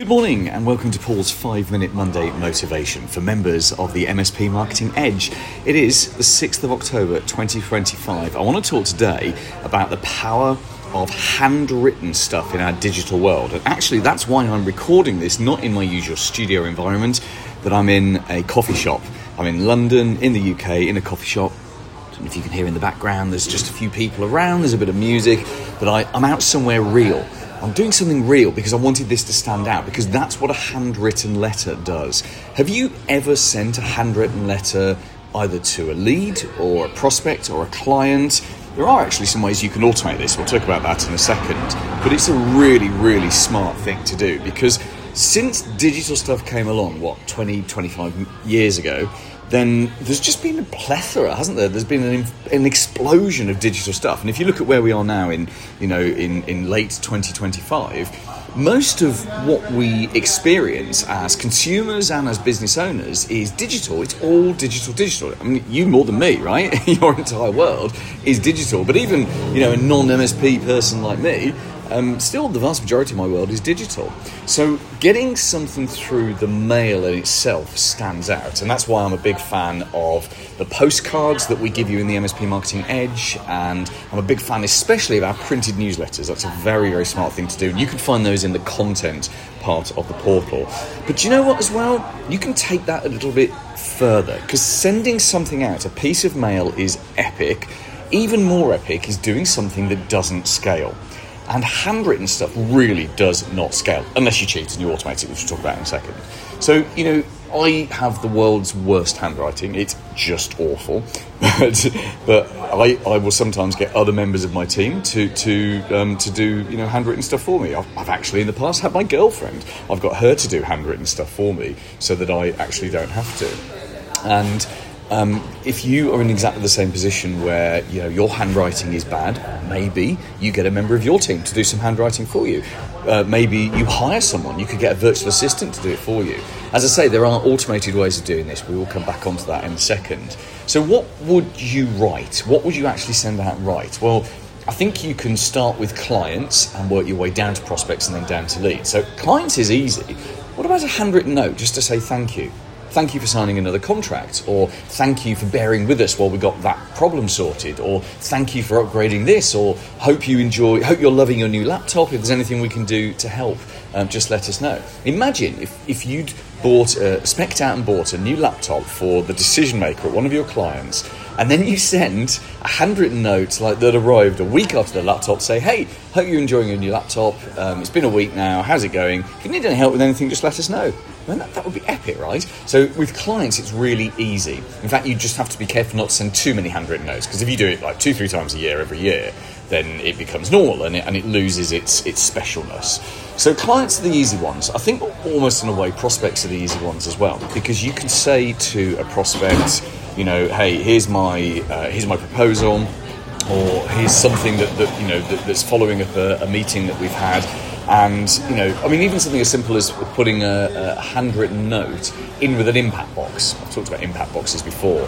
morning and welcome to Paul's 5-Minute Monday Motivation for members of the MSP Marketing Edge. It is the 6th of October 2025. I want to talk today about the power of handwritten stuff in our digital world. And actually that's why I'm recording this, not in my usual studio environment, but I'm in a coffee shop. I'm in London, in the UK, in a coffee shop. I don't know if you can hear in the background, there's just a few people around, there's a bit of music, but I'm out somewhere real. I'm doing something real because I wanted this to stand out, because that's what a handwritten letter does. Have you ever sent a handwritten letter either to a lead or a prospect or a client? There are actually some ways you can automate this. We'll talk about that in a second. But it's a really, really smart thing to do, because since digital stuff came along, 20, 25 years ago, then there's just been a plethora, hasn't there? There's been an explosion of digital stuff. And if you look at where we are now in late 2025, most of what we experience as consumers and as business owners is digital. It's all digital. I mean, you more than me, right? Your entire world is digital. But even, a non-MSP person like me, still the vast majority of my world is digital. So getting something through the mail in itself stands out. And that's why I'm a big fan of the postcards that we give you in the MSP Marketing Edge. And I'm a big fan especially of our printed newsletters. That's a very, very smart thing to do. You can find those in the content part of the portal. But do you know what as well? You can take that a little bit further, because sending something out, a piece of mail, is epic. Even more epic is doing something that doesn't scale. And handwritten stuff really does not scale, unless you cheat and you automate it, which we'll talk about in a second. So, I have the world's worst handwriting. It's just awful. but I will sometimes get other members of my team to do handwritten stuff for me. I've actually in the past had my girlfriend. I've got her to do handwritten stuff for me so that I actually don't have to. And if you are in exactly the same position where your handwriting is bad, maybe you get a member of your team to do some handwriting for you. Maybe you hire someone. You could get a virtual assistant to do it for you. As I say, there are automated ways of doing this. We will come back onto that in a second. So what would you write? What would you actually send out right? Well, I think you can start with clients and work your way down to prospects and then down to leads. So clients is easy. What about a handwritten note just to say thank you? Thank you for signing another contract, or thank you for bearing with us while we got that problem sorted, or thank you for upgrading this, or hope you're loving your new laptop. If there's anything we can do to help, just let us know. Imagine if you'd spec'd out and bought a new laptop for the decision maker at one of your clients, and then you send a handwritten note like that arrived a week after the laptop, say, hey, hope you're enjoying your new laptop. It's been a week now. How's it going? If you need any help with anything, just let us know. I mean, that would be epic, right? So with clients, it's really easy. In fact, you just have to be careful not to send too many handwritten notes, because if you do it like 2-3 times a year, every year, then it becomes normal and it loses its specialness. So clients are the easy ones. I think almost in a way, prospects are the easy ones as well, because you can say to a prospect, hey, here's my proposal, or here's something that's following up a meeting that we've had. And, even something as simple as putting a handwritten note in with an impact box. I've talked about impact boxes before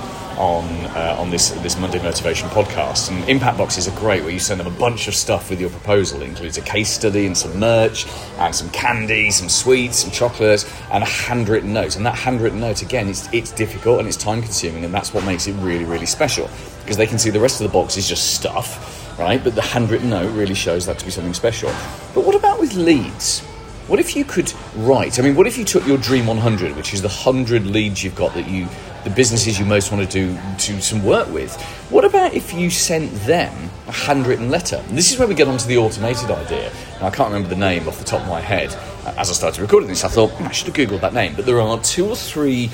on this Monday Motivation podcast. And impact boxes are great, where you send them a bunch of stuff with your proposal. It includes a case study and some merch and some candy, some sweets, some chocolate, and a handwritten note. And that handwritten note, again, it's difficult and it's time consuming, and that's what makes it really, really special, because they can see the rest of the box is just stuff. Right, but the handwritten note really shows that to be something special. But what about with leads? What if you could write? What if you took your Dream 100, which is the 100 leads you've got the businesses you most want to do some work with? What about if you sent them a handwritten letter? And this is where we get onto the automated idea. Now, I can't remember the name off the top of my head. As I started recording this, I thought, I should have Googled that name. But there are 2 or 3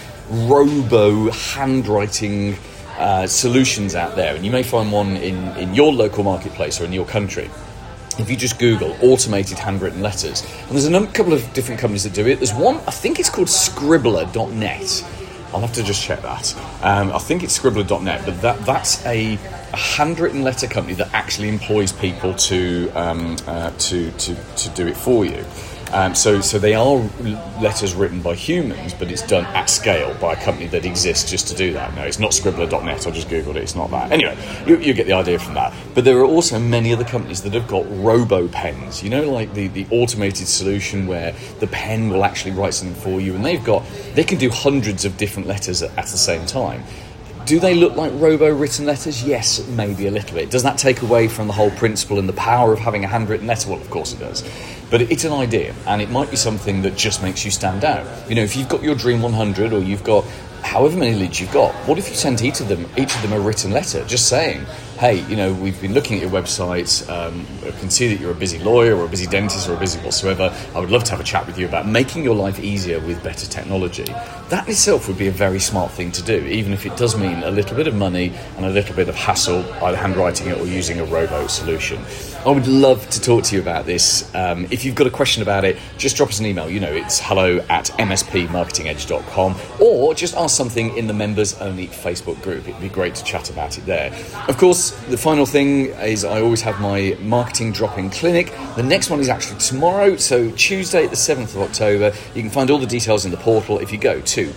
robo handwriting solutions out there, and you may find one in your local marketplace or in your country. If you just Google automated handwritten letters, and there's a couple of different companies that do it. There's one, I think it's called Scribbler.net. I'll have to just check that. I think it's Scribbler.net, but that's a handwritten letter company that actually employs people to do it for you. So they are letters written by humans, but it's done at scale by a company that exists just to do that. No, it's not Scribbler.net. I just googled it. It's not that. Anyway, you get the idea from that. But there are also many other companies that have got robo pens. You know, like the automated solution where the pen will actually write something for you, and they can do hundreds of different letters at the same time. Do they look like robo-written letters? Yes, maybe a little bit. Does that take away from the whole principle and the power of having a handwritten letter? Well, of course it does. But it's an idea, and it might be something that just makes you stand out. You know, if you've got your Dream 100, or you've got however many leads you've got, what if you sent each of them a written letter, just saying, hey, you know, we've been looking at your website, I can see that you're a busy lawyer or a busy dentist or a busy whatsoever. I would love to have a chat with you about making your life easier with better technology. That in itself would be a very smart thing to do, even if it does mean a little bit of money and a little bit of hassle, either handwriting it or using a robo solution. I would love to talk to you about this. If you've got a question about it, just drop us an email. You know, it's hello@mspmarketingedge.com, or just ask something in the members-only Facebook group. It'd be great to chat about it there. Of course, the final thing is I always have my marketing drop-in clinic. The next one is actually tomorrow, so Tuesday, the 7th of October. You can find all the details in the portal if you go to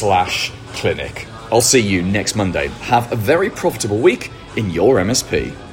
portal.mspmarketingedge.com/clinic. I'll see you next Monday. Have a very profitable week in your MSP.